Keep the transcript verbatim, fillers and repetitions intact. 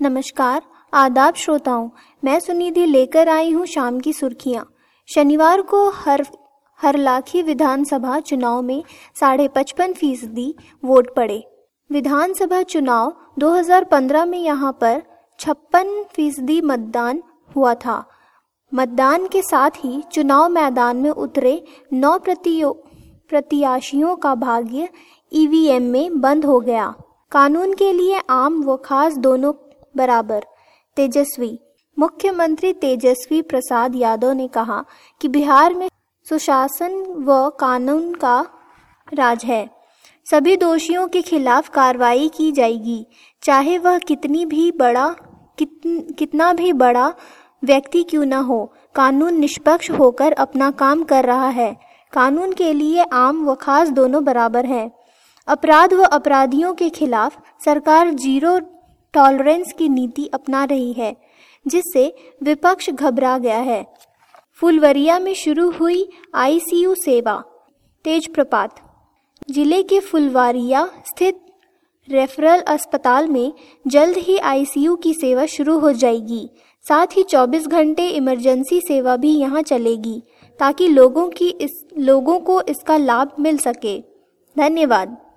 नमस्कार, आदाब श्रोताओं। मैं सुनिधि लेकर आई हूँ शाम की सुर्खियाँ। शनिवार को हर हरलाखी विधानसभा चुनाव में साढ़े पचपन फीसदी वोट पड़े। विधानसभा चुनाव दो हज़ार पंद्रह में यहाँ पर छप्पन फीसदी मतदान हुआ था। मतदान के साथ ही चुनाव मैदान में उतरे नौ प्रतियो प्रत्याशियों का भाग्य ईवीएम में बंद हो गया। कानून के लिए आम व खास दोनों बराबर। तेजस्वी मुख्यमंत्री तेजस्वी प्रसाद यादव ने कहा कि बिहार में सुशासन व कानून का राज है। सभी दोषियों के खिलाफ कार्रवाई की जाएगी, चाहे वह कितनी भी बड़ा कित, कितना भी बड़ा व्यक्ति क्यों न हो। कानून निष्पक्ष होकर अपना काम कर रहा है। कानून के लिए आम व खास दोनों बराबर है। अपराध व अपराधियों के खिलाफ सरकार जीरो टॉलरेंस की नीति अपना रही है, जिससे विपक्ष घबरा गया है। फुलवरिया में शुरू हुई आईसीयू सेवा। तेज प्रपात जिले के फुलवारिया स्थित रेफरल अस्पताल में जल्द ही आईसीयू की सेवा शुरू हो जाएगी। साथ ही चौबीस घंटे इमरजेंसी सेवा भी यहां चलेगी, ताकि लोगों की इस लोगों को इसका लाभ मिल सके। धन्यवाद।